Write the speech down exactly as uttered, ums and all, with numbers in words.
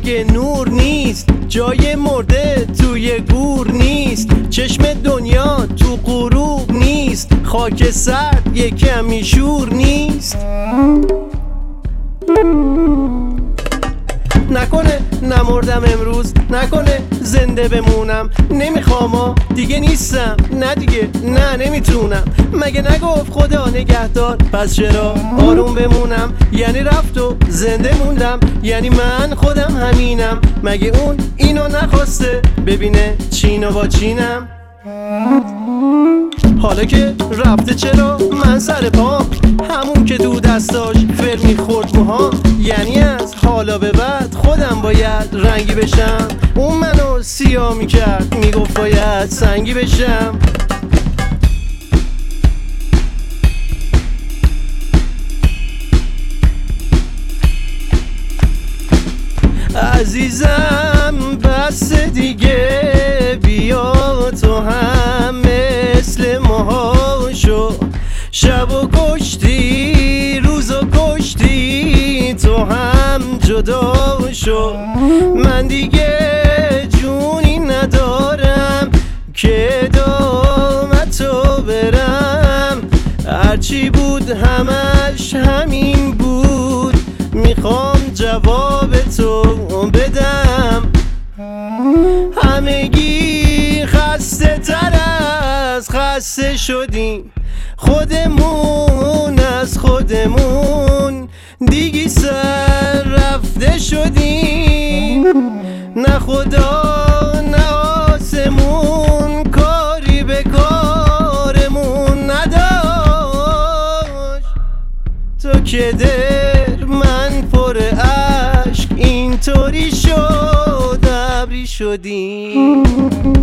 که نور نیست، جای مرده توی گور نیست، چشم دنیا تو غروب نیست، خاک سرد یه کمی شور نیست. نکنه نمردم امروز، نکنه زنده بمونم، نمیخوام دیگه نیستم، نه دیگه نه نمیتونم. مگه نگفت خدا نگهدار؟ پس چرا آروم بمونم؟ یعنی رفت و زنده موندم، یعنی من خودم همینم. مگه اون اینو نخواسته ببینه چین و با چینم؟ حالا که رفته چرا من سر پام، همون که دو دستاش فر میخورد موها. یعنی از حالا به بعد خودم باید رنگی بشم، اون منو سیاه میکرد میگفت باید سنگی بشم. عزیزم بس دیگه، بیا تو هم مثل ماها شو. شب و کشتی روز و کشتی، تو هم جدا شو. من دیگه جونی ندارم که دامتو برم، هرچی بود همش همین بود، میخوام جواب تو بدم. همگی خسته تر از خسته شدیم، خودمون از خودمون دیگی سر رفته شدیم. نه خدا نه آسمون کاری به کارمون نداشت. تو که در من پر عشق، اینطوری شد ابری شدیم.